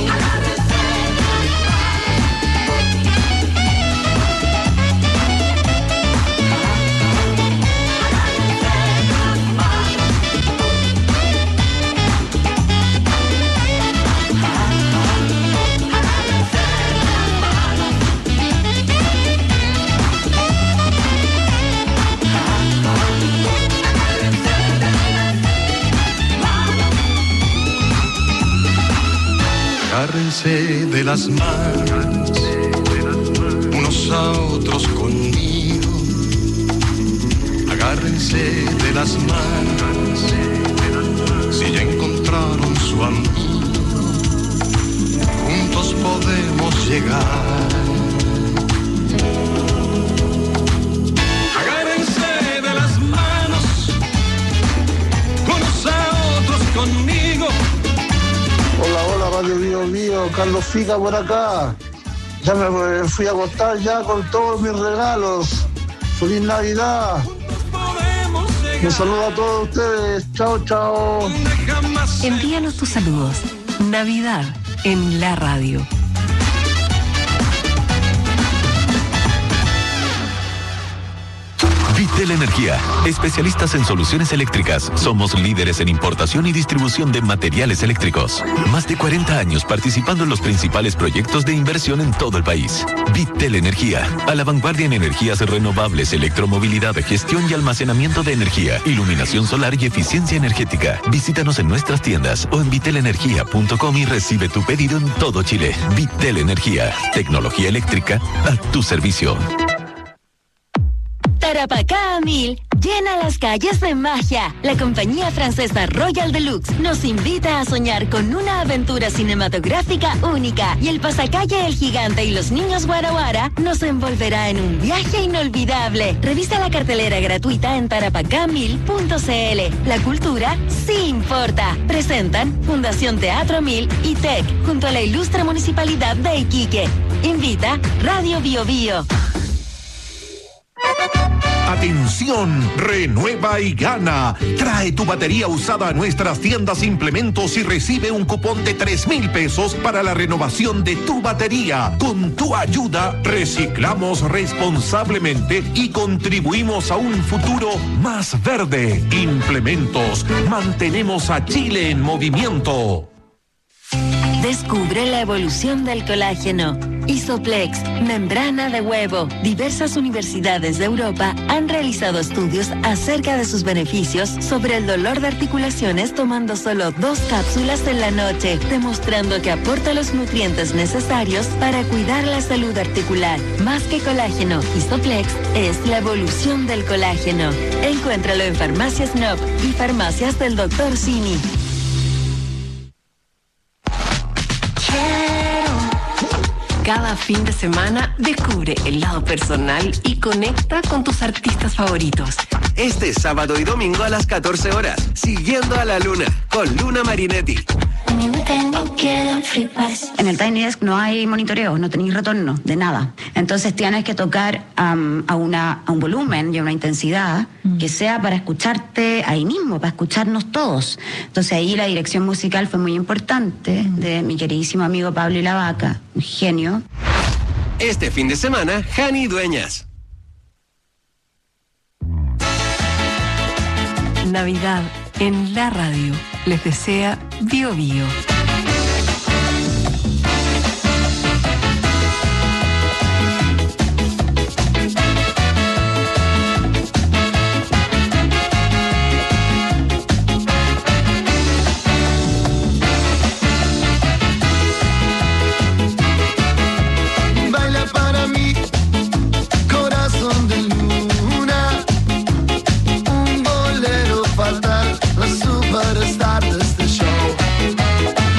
Agárrense de las manos, unos a otros conmigo. Agárrense de las manos, si ya encontraron su amigo, juntos podemos llegar. Agárrense de las manos, unos a otros conmigo. Hola, hola, Radio Bio Bio, Carlos Fica por acá. Ya me fui a acostar ya con todos mis regalos. ¡Feliz Navidad! Un saludo a todos ustedes. Chao, chao. Envíanos tus saludos. Navidad en la radio. Vitel Energía, especialistas en soluciones eléctricas. Somos líderes en importación y distribución de materiales eléctricos. Más de cuarenta años participando en los principales proyectos de inversión en todo el país. Vitel Energía, a la vanguardia en energías renovables, electromovilidad, gestión y almacenamiento de energía, iluminación solar y eficiencia energética. Visítanos en nuestras tiendas o en vitel energía punto com y recibe tu pedido en todo Chile. Vitel Energía, tecnología eléctrica a tu servicio. Tarapacá a mil llena las calles de magia. La compañía francesa Royal Deluxe nos invita a soñar con una aventura cinematográfica única y el pasacalle El Gigante y los Niños Guaraguara nos envolverá en un viaje inolvidable. Revisa la cartelera gratuita en tarapacá mil punto c l. La cultura sí importa. Presentan Fundación Teatro Mil y T E C junto a la ilustre Municipalidad de Iquique. Invita Radio Bio Bio. Atención, renueva y gana. Trae tu batería usada a nuestras tiendas Implementos y recibe un cupón de tres mil pesos para la renovación de tu batería. Con tu ayuda, reciclamos responsablemente y contribuimos a un futuro más verde. Implementos, mantenemos a Chile en movimiento. Descubre la evolución del colágeno. Isoplex, membrana de huevo. Diversas universidades de Europa han realizado estudios acerca de sus beneficios sobre el dolor de articulaciones tomando solo dos cápsulas en la noche, demostrando que aporta los nutrientes necesarios para cuidar la salud articular. Más que colágeno, Isoplex es la evolución del colágeno. Encuéntralo en Farmacias Nob y Farmacias del doctor Simi. Cada fin de semana descubre el lado personal y conecta con tus artistas favoritos. Este sábado y domingo a las catorce horas, Siguiendo a la Luna, con Luna Marinetti. En el Tiny Desk no hay monitoreo, no tenéis retorno de nada. Entonces tienes que tocar um, a, una, a un volumen y a una intensidad mm. que sea para escucharte ahí mismo, para escucharnos todos. Entonces ahí la dirección musical fue muy importante mm. de mi queridísimo amigo Pablo Ilavaca, un genio. Este fin de semana, Jani Dueñas. Navidad en la radio. Les desea Bio Bio. Baila para mí, corazón de luna, un bolero fatal, la superstar de este show.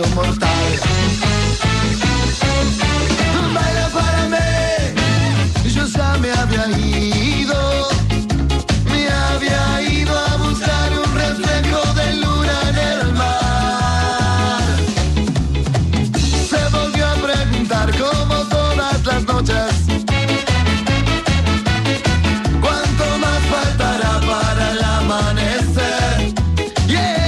pecado mortal. Baila para mí, yo ya me había ido, me había ido a buscar un reflejo de luna en el mar. Se volvió a preguntar como todas las noches, ¿cuánto más faltará para el amanecer? Yeah.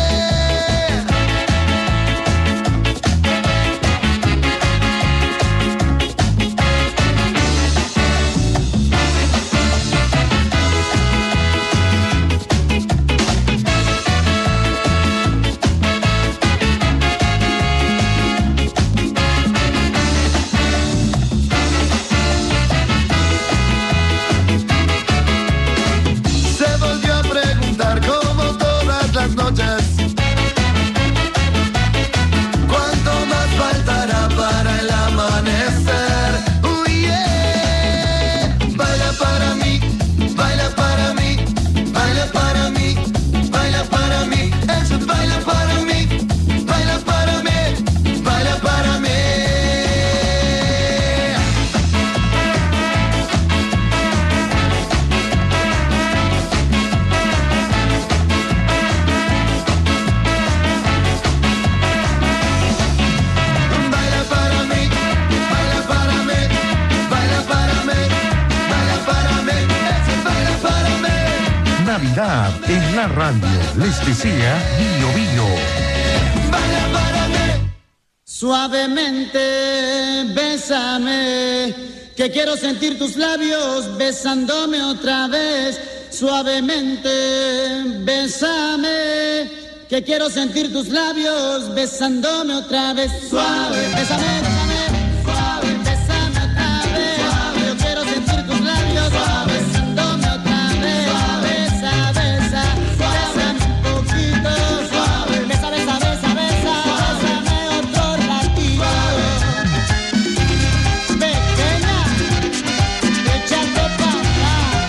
Se volvió a preguntar como todas las noches, ¿cuánto más faltará para el amanecer? Uy, yeah. Baila para mí, baila para mí, baila para mí, baila para mí, eso baila para mí, baila para mí, baila para mí. Baila para mí, baila para mí, baila para mí, baila para mí, eso baila para mí. Navidad en la radio. Les desea Bio Bio. Baila para mí. Suavemente, bésame, que quiero sentir tus labios besándome otra vez. Suavemente, bésame, que quiero sentir tus labios besándome otra vez. Suave, bésame, bésame, suave, bésame otra vez. Suave, yo quiero sentir tus labios besándome otra vez. Suave, besa, besa, bésame un poquito. Suave, besa, besa, besa, besa, bésame otro ratito. Pequeña, échate pa' atrás.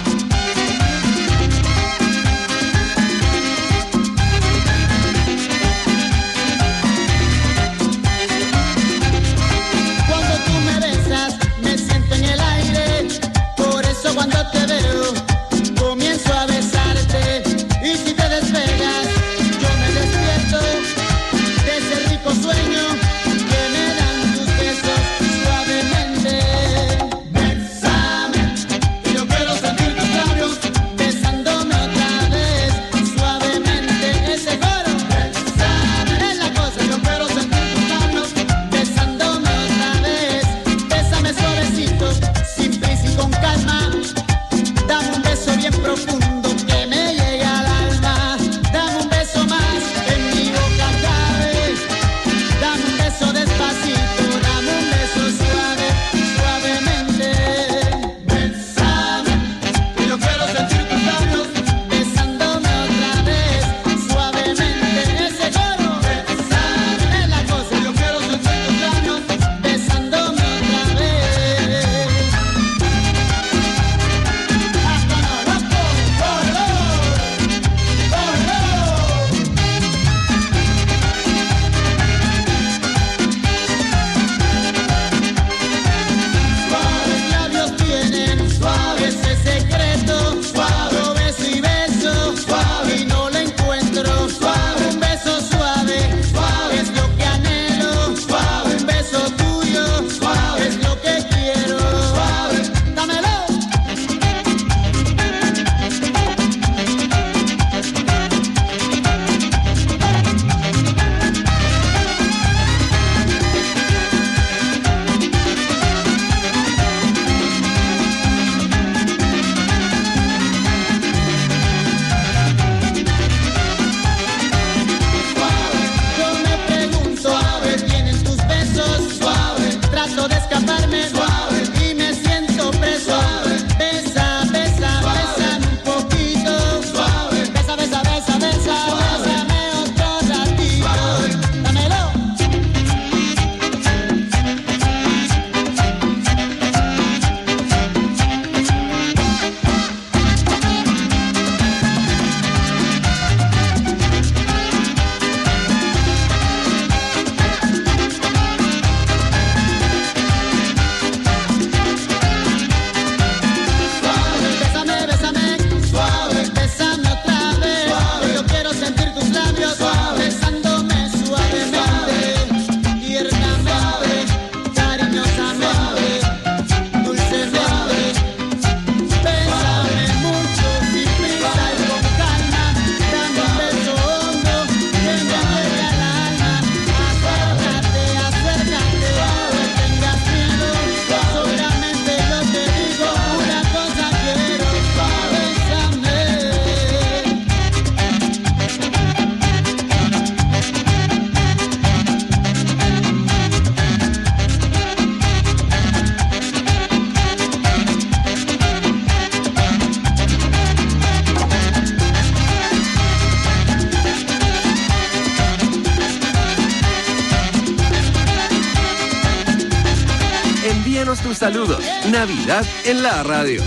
Envíanos tus saludos. Navidad en la radio.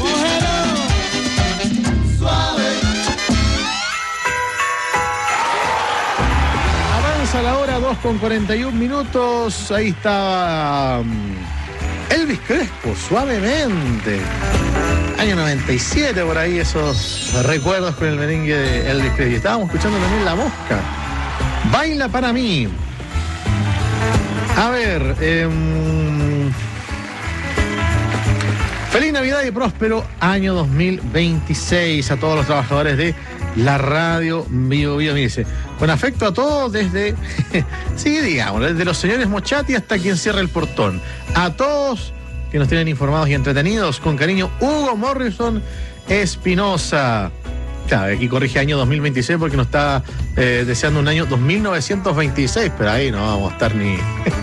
Avanza la hora, dos con cuarenta y un minutos. Ahí está um, Elvis Crespo, Suavemente. Año noventa y siete, por ahí esos recuerdos con el merengue de Elvis Crespo. Y estábamos escuchando también La Mosca. Baila para mí. A ver, eh, feliz Navidad y próspero año dos mil veintiséis a todos los trabajadores de la radio Bio Bio. Mire, dice, con afecto a todos desde, sí, digamos, desde los señores Mochati hasta quien cierra el portón. A todos que nos tienen informados y entretenidos, con cariño, Hugo Morrison Espinosa. Claro, aquí corrige año dos mil veintiséis porque nos está eh, deseando un año dos mil novecientos veintiséis, pero ahí no vamos a estar ni...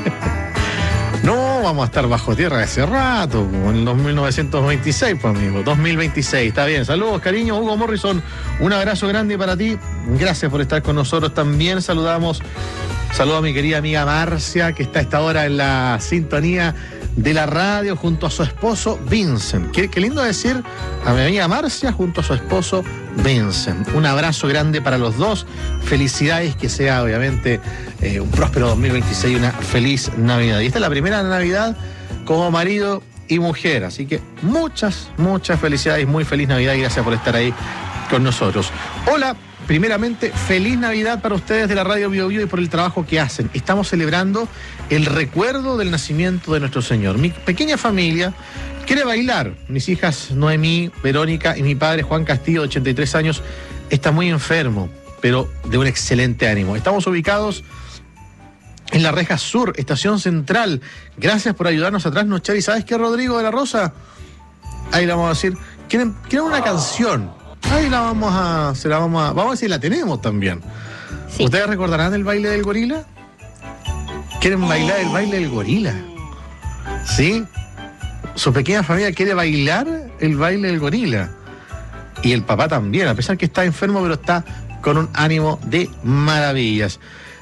No, vamos a estar bajo tierra hace rato, como en el dos mil novecientos veintiséis, pues amigo, dos mil veintiséis, está bien. Saludos, cariño, Hugo Morrison, un abrazo grande para ti, gracias por estar con nosotros también. Saludamos, saludo a mi querida amiga Marcia, que está a esta hora en la sintonía de la radio junto a su esposo Vincent. Qué, qué lindo decir a mi amiga Marcia junto a su esposo Vincent. Un abrazo grande para los dos. Felicidades, que sea obviamente eh, un próspero dos mil veintiséis, una feliz Navidad. Y esta es la primera Navidad como marido y mujer. Así que muchas, muchas felicidades, muy feliz Navidad y gracias por estar ahí con nosotros. Hola. Primeramente, feliz Navidad para ustedes de la radio Bio Bio y por el trabajo que hacen. Estamos celebrando el recuerdo del nacimiento de nuestro Señor. Mi pequeña familia quiere bailar. Mis hijas Noemí, Verónica y mi padre Juan Castillo, de ochenta y tres años, está muy enfermo, pero de un excelente ánimo. Estamos ubicados en la Reja Sur, Estación Central. Gracias por ayudarnos a trasnochar. ¿Y sabes qué, Rodrigo de la Rosa? Ahí le vamos a decir, ¿quieren, quieren una canción? Ahí la vamos a, se la vamos a, vamos a ver si la tenemos también. Sí. ¿Ustedes recordarán el baile del gorila? ¿Quieren bailar el baile del gorila? ¿Sí? Su pequeña familia quiere bailar el baile del gorila. Y el papá también, a pesar que está enfermo, pero está con un ánimo de maravillas.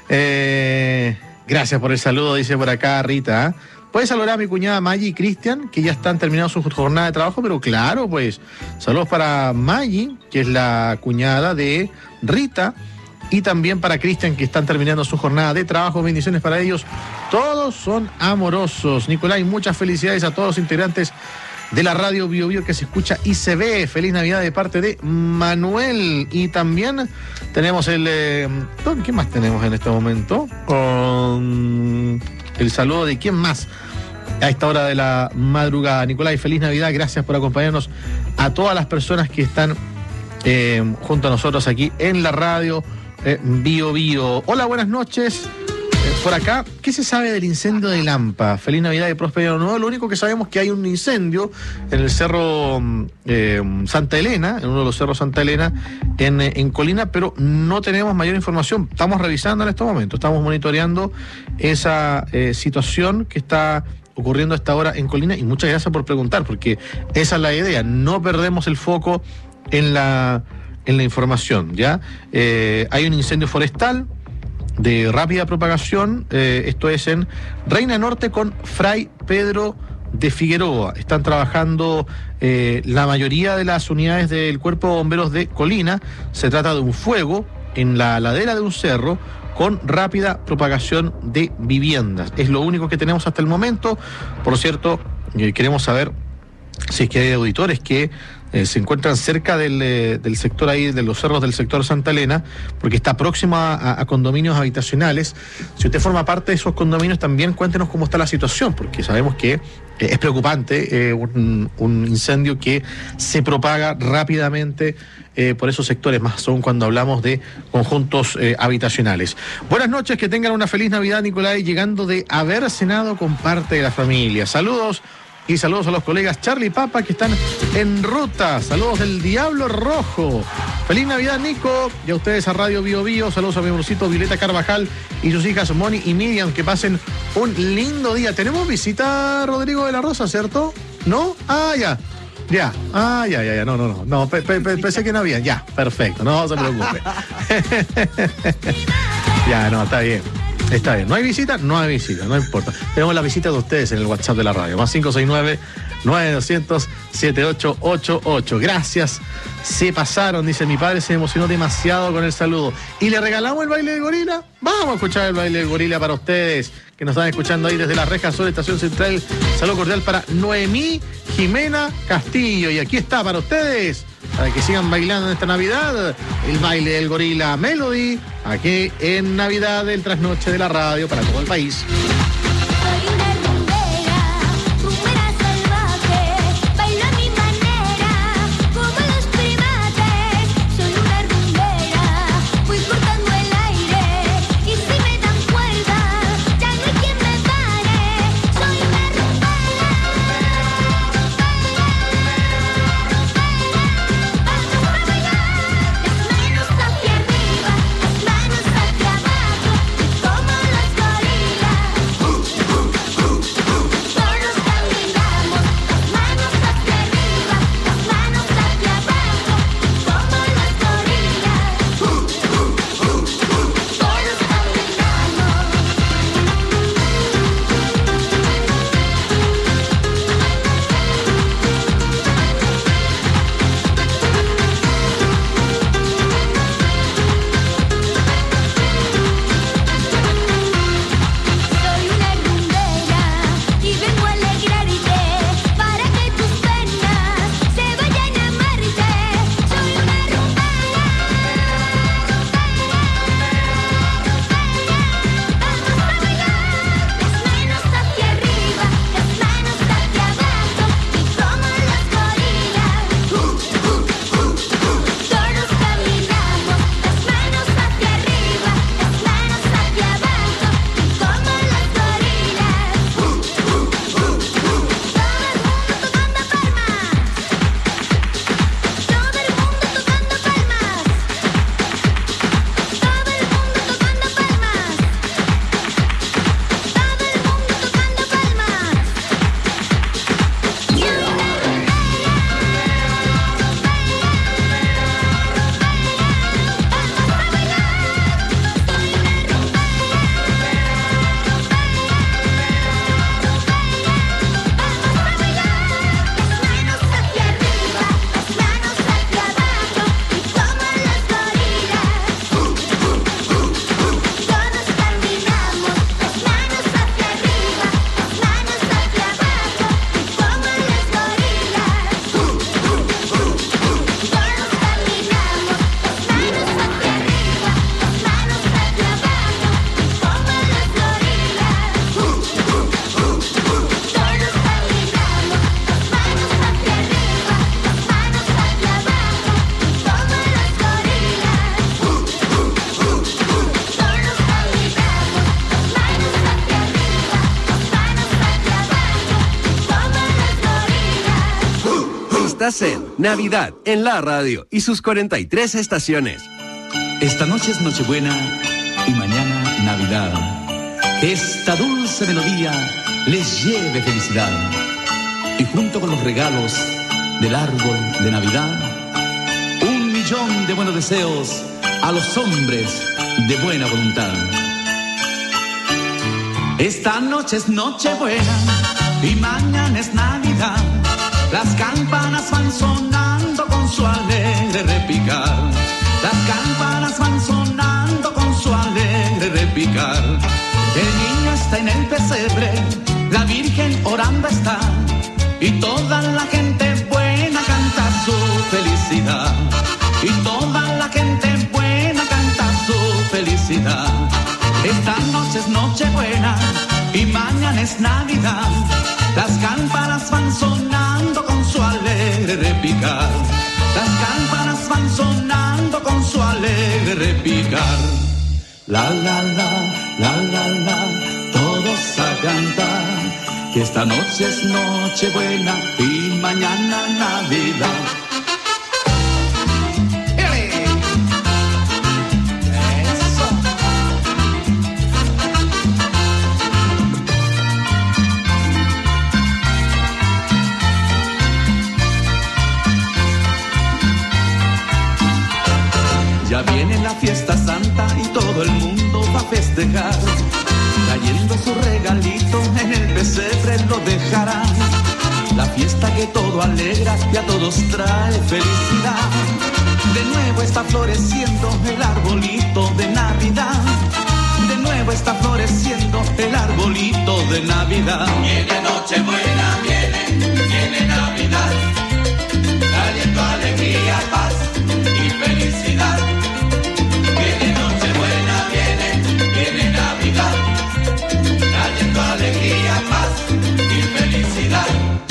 Eh, gracias por el saludo, dice por acá Rita. Puedes saludar a mi cuñada Maggie y Cristian, que ya están terminando su jornada de trabajo, pero claro, pues, saludos para Maggie, que es la cuñada de Rita, y también para Cristian, que están terminando su jornada de trabajo. Bendiciones para ellos. Todos son amorosos. Nicolás, muchas felicidades a todos los integrantes de la radio Bio Bio que se escucha y se ve. Feliz Navidad de parte de Manuel. Y también tenemos el... Eh, ¿qué más tenemos en este momento? Con el saludo de quién más a esta hora de la madrugada. Nicolás, feliz Navidad. Gracias por acompañarnos a todas las personas que están eh, junto a nosotros aquí en la radio eh, Bio Bio. Hola, buenas noches. Por acá, ¿qué se sabe del incendio de Lampa? Feliz Navidad y próspero año nuevo. Lo único que sabemos es que hay un incendio en el cerro eh, Santa Elena, en uno de los cerros Santa Elena, en, en Colina, pero no tenemos mayor información. Estamos revisando en estos momentos, estamos monitoreando esa eh, situación que está ocurriendo a esta hora en Colina, y muchas gracias por preguntar, porque esa es la idea, no perdemos el foco en la, en la información, ¿ya? Eh, hay un incendio forestal de rápida propagación, eh, esto es en Reina Norte con Fray Pedro de Figueroa. Están trabajando eh, la mayoría de las unidades del Cuerpo de Bomberos de Colina. Se trata de un fuego en la ladera de un cerro con rápida propagación de viviendas. Es lo único que tenemos hasta el momento. Por cierto, eh, queremos saber si es que hay auditores que eh, se encuentran cerca del, eh, del sector ahí, de los cerros del sector Santa Elena, porque está próximo a, a, a condominios habitacionales. Si usted forma parte de esos condominios, también cuéntenos cómo está la situación, porque sabemos que eh, es preocupante eh, un, un incendio que se propaga rápidamente eh, por esos sectores, más aún cuando hablamos de conjuntos eh, habitacionales. Buenas noches, que tengan una feliz Navidad, Nicolás, llegando de haber cenado con parte de la familia. Saludos. Y saludos a los colegas Charlie y Papa que están en ruta. Saludos del Diablo Rojo. Feliz Navidad, Nico. Y a ustedes a Radio Bio Bio. Saludos a mi amorcito Violeta Carvajal y sus hijas Moni y Miriam. Que pasen un lindo día. Tenemos visita, Rodrigo de la Rosa, ¿cierto? ¿No? Ah, ya. Ya. Ah, ya, ya, ya. No, no, no. No, pe, pe, pe, pensé que no había. Ya, perfecto. No se preocupe. Ya, no, está bien. Está bien, no hay visita, no hay visita, no importa. Tenemos la visita de ustedes en el WhatsApp de la radio, más cinco seis nueve, nueve dos cero cero, siete ocho ocho ocho. Gracias, se pasaron, dice mi padre, se emocionó demasiado con el saludo. ¿Y le regalamos el baile de gorila? Vamos a escuchar el baile de gorila para ustedes, que nos están escuchando ahí desde la Reja Sur, Estación Central. Saludo cordial para Noemí Jimena Castillo. Y aquí está para ustedes, para que sigan bailando en esta Navidad, el baile del gorila Melody, aquí en Navidad del Trasnoche de la Radio para todo el país. Estás en Navidad en la radio y sus cuarenta y tres estaciones. Esta noche es Nochebuena y mañana Navidad. Que esta dulce melodía les lleve felicidad. Y junto con los regalos del árbol de Navidad, un millón de buenos deseos a los hombres de buena voluntad. Esta noche es Nochebuena y mañana es Navidad. Las campanas van sonando con su alegre repicar. Las campanas van sonando con su alegre repicar. El niño está en el pesebre, la Virgen orando está, y toda la gente buena canta su felicidad. Y toda la gente buena canta su felicidad. Esta noche es Nochebuena y mañana es Navidad. Las campanas van sonando con su alegre repicar. Las campanas van sonando con su alegre repicar. La la la, la la la, todos a cantar, que esta noche es Nochebuena y mañana Navidad. Ya viene la fiesta santa y todo el mundo va a festejar, trayendo su regalito en el pesebre lo dejarán. La fiesta que todo alegra y a todos trae felicidad. De nuevo está floreciendo el arbolito de Navidad. De nuevo está floreciendo el arbolito de Navidad. Viene Nochebuena, viene, viene Navidad, trayendo alegría, paz y felicidad. Viene Nochebuena, viene, viene Navidad, trayendo alegría, paz y felicidad.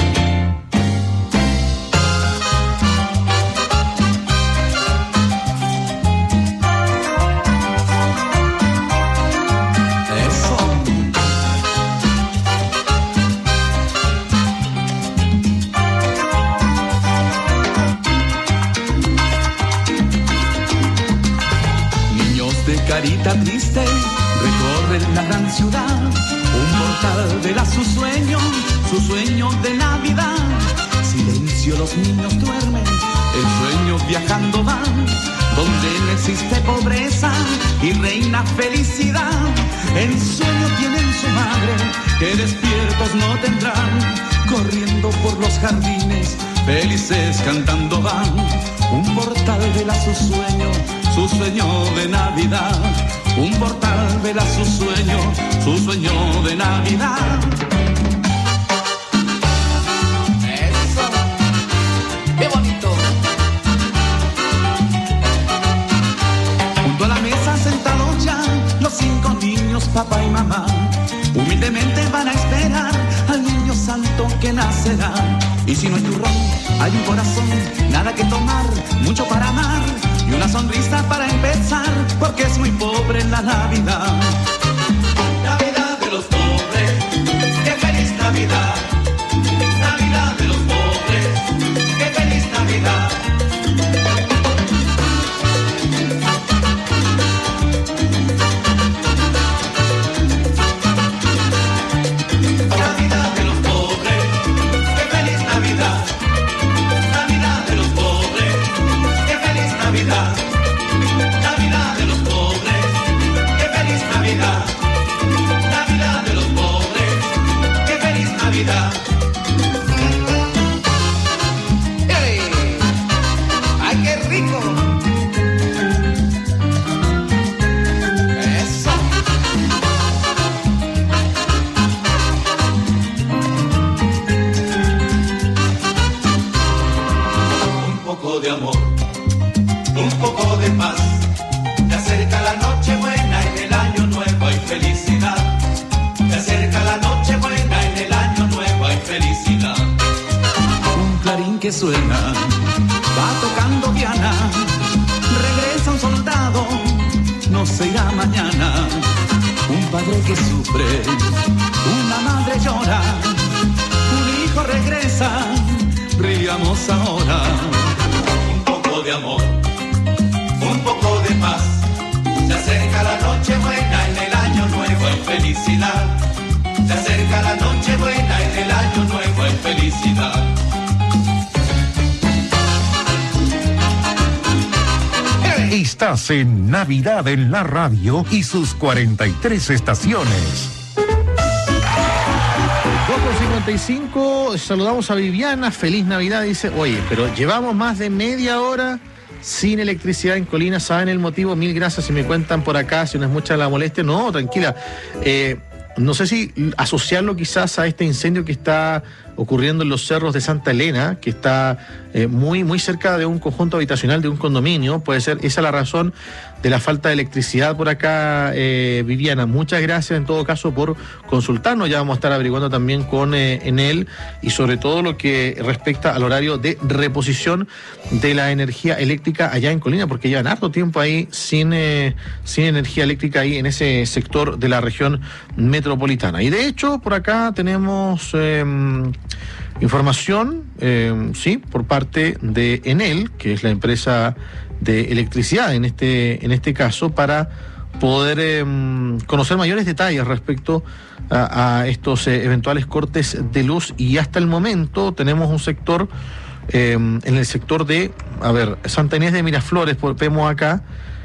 Carita triste, recorren la gran ciudad, un portal vela su sueño, su sueño de Navidad. Silencio, los niños duermen, el sueño viajando va, donde no existe pobreza y reina felicidad. El sueño tienen su madre, que despiertos no tendrán, corriendo por los jardines, felices cantando van. Un portal vela su sueño, su sueño de Navidad. Un portal vela su sueño, su sueño de Navidad. Eso, qué bonito. Junto a la mesa sentados ya los cinco niños, papá y mamá, humildemente van a esperar al niño santo que nacerá. Y si no hay turrón, hay un corazón, nada que tomar, mucho para amar y una sonrisa para empezar, porque es muy pobre la Navidad. Navidad de los pobres, qué feliz Navidad. Navidad de los pobres, qué feliz Navidad. Navidad de los pobres, qué feliz Navidad. Navidad de los pobres, qué feliz Navidad. Navidad de los pobres, qué feliz Navidad. Navidad de los pobres, qué feliz Navidad. ¡Ey! ¡Ay, qué rico! Eso. Un poco de amor, un poco de paz. Se acerca la noche buena, en el año nuevo hay felicidad. Se acerca la noche buena, en el año nuevo hay felicidad. Un clarín que suena, va tocando Diana. Regresa un soldado, no se irá mañana. Un padre que sufre, una madre llora. Un hijo regresa, brillamos ahora. Un poco de amor, un poco de paz. Se acerca la noche buena, en el año nuevo hay felicidad. Se acerca la noche buena, en el año nuevo hay felicidad. Estás en Navidad en la radio y sus cuarenta y tres estaciones. dos con cincuenta y cinco, saludamos a Viviana, feliz Navidad, dice, oye, pero llevamos más de media hora sin electricidad en Colina, ¿saben el motivo? Mil gracias si me cuentan por acá, si no es mucha la molestia, no, tranquila. Eh, no sé si asociarlo quizás a este incendio que está ocurriendo en los cerros de Santa Elena, que está eh, muy, muy cerca de un conjunto habitacional, de un condominio, puede ser esa la razón de la falta de electricidad por acá, eh, Viviana. Muchas gracias en todo caso por consultarnos, ya vamos a estar averiguando también con eh, Enel y sobre todo lo que respecta al horario de reposición de la energía eléctrica allá en Colina, porque llevan harto tiempo ahí sin, eh, sin energía eléctrica ahí en ese sector de la región metropolitana. Y de hecho, por acá tenemos eh, información, eh, sí, por parte de Enel, que es la empresa de electricidad en este, en este caso, para poder eh, conocer mayores detalles respecto a, a estos eh, eventuales cortes de luz. Y hasta el momento tenemos un sector, eh, en el sector de, a ver, Santa Inés de Miraflores, por, vemos acá,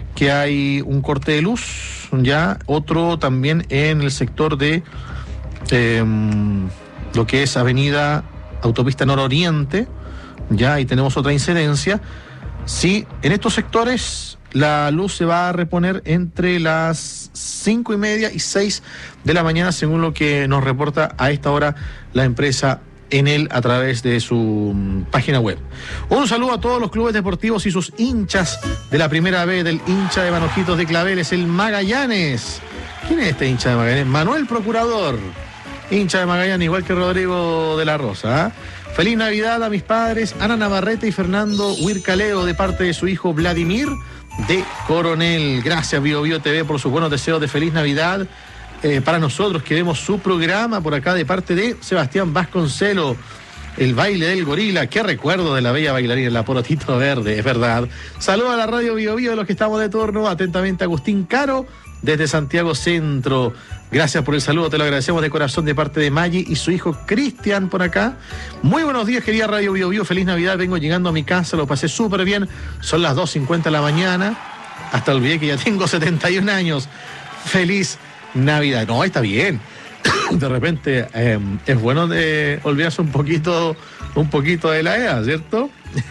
que hay un corte de luz, ya, otro también en el sector de eh, lo que es avenida Autopista Nororiente, ya, y tenemos otra incidencia. Sí, en estos sectores la luz se va a reponer entre las cinco y media y seis de la mañana, según lo que nos reporta a esta hora la empresa Enel a través de su um, página web. Un saludo a todos los clubes deportivos y sus hinchas de la primera B, del hincha de Manojitos de Claveles, el Magallanes. ¿Quién es este hincha de Magallanes? Manuel Procurador, hincha de Magallanes, igual que Rodrigo de la Rosa, ¿eh? Feliz Navidad a mis padres, Ana Navarrete y Fernando Huircaleo, de parte de su hijo Vladimir de Coronel. Gracias, Bio Bio T V, por sus buenos deseos de feliz Navidad. Eh, para nosotros que vemos su programa por acá de parte de Sebastián Vasconcelo, el baile del gorila. Qué recuerdo de la bella bailarina, la Porotito Verde, es verdad. Saludos a la radio Bio Bio de los que estamos de turno. Atentamente, Agustín Caro, desde Santiago Centro. Gracias por el saludo, te lo agradecemos de corazón de parte de Maggi y su hijo Cristian por acá. Muy buenos días, querida Radio Bio Bio, feliz Navidad, vengo llegando a mi casa, lo pasé súper bien, son las dos cincuenta de la mañana, hasta olvidé que ya tengo setenta y un años, feliz Navidad. No, está bien, de repente eh, es bueno de olvidarse un poquito, un poquito de la edad, ¿cierto?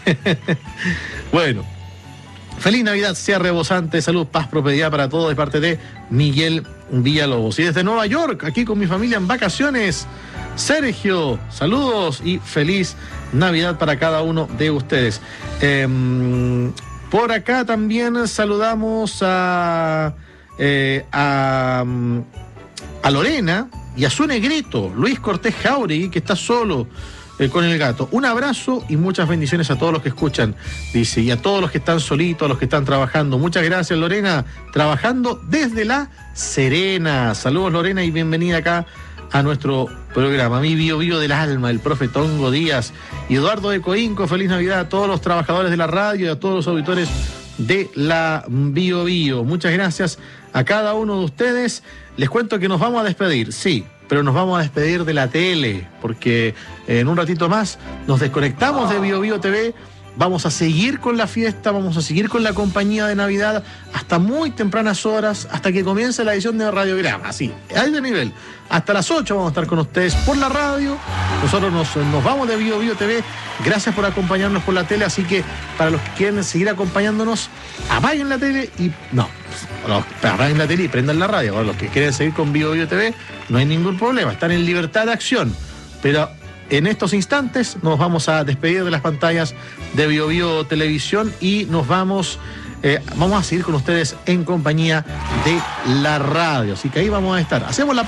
Bueno, feliz Navidad, sea rebosante, salud, paz, prosperidad para todos de parte de Miguel Villalobos. Y desde Nueva York, aquí con mi familia en vacaciones, Sergio, saludos y feliz Navidad para cada uno de ustedes. Eh, por acá también saludamos a, eh, a, a Lorena y a su negrito, Luis Cortés Jauregui, que está solo Eh, con el gato. Un abrazo y muchas bendiciones a todos los que escuchan, dice, y a todos los que están solitos, a los que están trabajando. Muchas gracias, Lorena, trabajando desde La Serena. Saludos, Lorena, y bienvenida acá a nuestro programa. Mi Bio Bio del alma, el profe Tongo Díaz y Eduardo de Coinco, feliz Navidad a todos los trabajadores de la radio y a todos los auditores de la Bio Bio. Muchas gracias a cada uno de ustedes. Les cuento que nos vamos a despedir, sí, pero nos vamos a despedir de la tele, porque en un ratito más nos desconectamos de Bio Bio T V, vamos a seguir con la fiesta, vamos a seguir con la compañía de Navidad hasta muy tempranas horas, hasta que comience la edición de Radiograma, así, a ese nivel. Hasta las ocho vamos a estar con ustedes por la radio, nosotros nos, nos vamos de Bio Bio T V, gracias por acompañarnos por la tele, así que para los que quieren seguir acompañándonos, apaguen la tele y... no, apaguen la tele y prendan la radio. Para los que quieren seguir con Bio Bio T V, no hay ningún problema, están en libertad de acción, pero en estos instantes nos vamos a despedir de las pantallas de Bio Bio Televisión y nos vamos, eh, vamos a seguir con ustedes en compañía de la radio, así que ahí vamos a estar. Hacemos la